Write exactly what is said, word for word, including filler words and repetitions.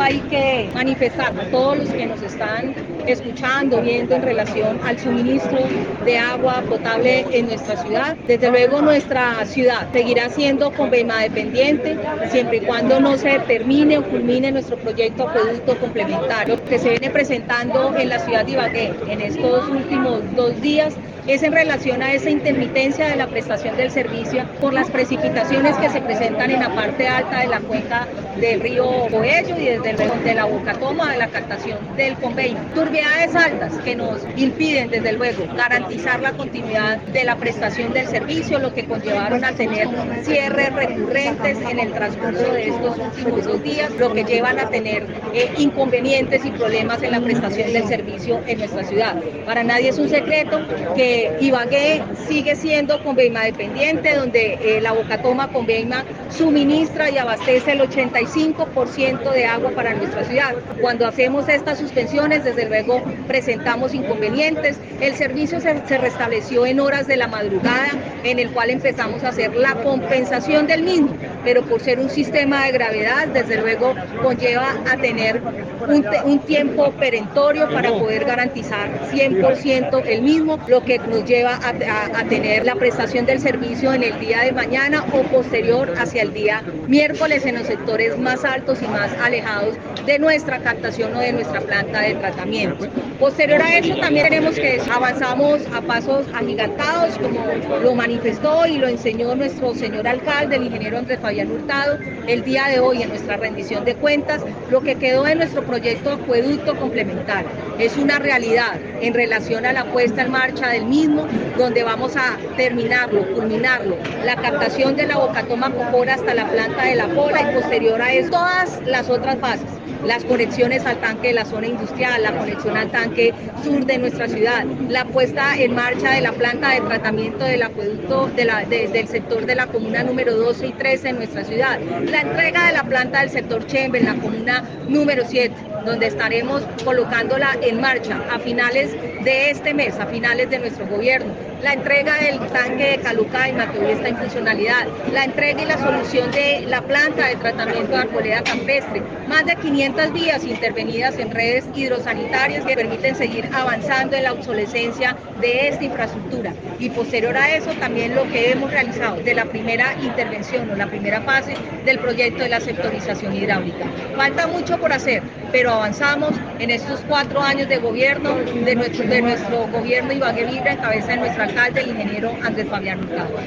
hay que manifestar a todos los que nos están escuchando, viendo en relación al suministro de agua potable en nuestra ciudad. Desde luego nuestra ciudad seguirá siendo Conveyma dependiente siempre y cuando no se termine o culmine nuestro proyecto acueducto complementario. Lo que se viene presentando en la ciudad de Ibagué en estos últimos dos días es en relación a esa intermitencia de la prestación del servicio por las precipitaciones que se presentan en la parte alta de la cuenca del río Boello y desde el, de la Bocatoma de la captación del Conveyma. Turbiedades altas que nos impiden desde luego garantizar la continuidad de la prestación del servicio, lo que conllevaron a tener cierres recurrentes en el transcurso de estos últimos dos días, lo que llevan a tener eh, inconvenientes y problemas en la prestación del servicio en nuestra ciudad. Para nadie es un secreto que Ibagué sigue siendo Conveyma dependiente, donde eh, la Bocatoma Conveyma suministra y abastece el ochenta y cinco por ciento de agua para nuestra ciudad. Cuando hacemos estas suspensiones, desde luego presentamos inconvenientes. El servicio se, se restableció en horas de la madrugada, en el cual empezamos a hacer la compensación del mismo, pero por ser un sistema de gravedad, desde luego conlleva a tener un, un tiempo perentorio para poder garantizar cien por ciento el mismo, lo que nos lleva a, a, a tener la prestación del servicio en el día de mañana o posterior hacia el día miércoles en los sectores más altos y más alejados de nuestra captación o de nuestra planta de tratamiento. Posterior a eso también tenemos que avanzamos a pasos agigantados, como lo manifestó y lo enseñó nuestro señor alcalde, el ingeniero Andrés Fabián Hurtado, el día de hoy en nuestra rendición de cuentas, lo que quedó en nuestro proyecto acueducto complementario. Es una realidad en relación a la puesta en marcha del mismo, donde vamos a terminarlo, culminarlo, la captación de la Bocatoma Cocora hasta la planta de La Pola y posterior a eso todas las otras fases, las conexiones al tanque de la zona industrial, la conexión al tanque sur de nuestra ciudad, la puesta en marcha de la planta de tratamiento del acueducto de la, de, del sector de la comuna número doce y trece en nuestra ciudad, la entrega de la planta del sector Chembe en la comuna número siete, donde estaremos colocándola en marcha a finales de este mes, a finales de nuestro gobierno, la entrega del tanque de Calucaima, que hoy está en funcionalidad, la entrega y la solución de la planta de tratamiento de arboleda campestre, más de quinientas vías intervenidas en redes hidrosanitarias que permiten seguir avanzando en la obsolescencia de esta infraestructura. Y posterior a eso también lo que hemos realizado de la primera intervención o la primera fase del proyecto de la sectorización hidráulica. Falta mucho por hacer, pero avanzamos en estos cuatro años de gobierno, de nuestro, de nuestro gobierno Ibagué Libre, en cabeza de nuestro alcalde, el ingeniero Andrés Fabián Hurtado.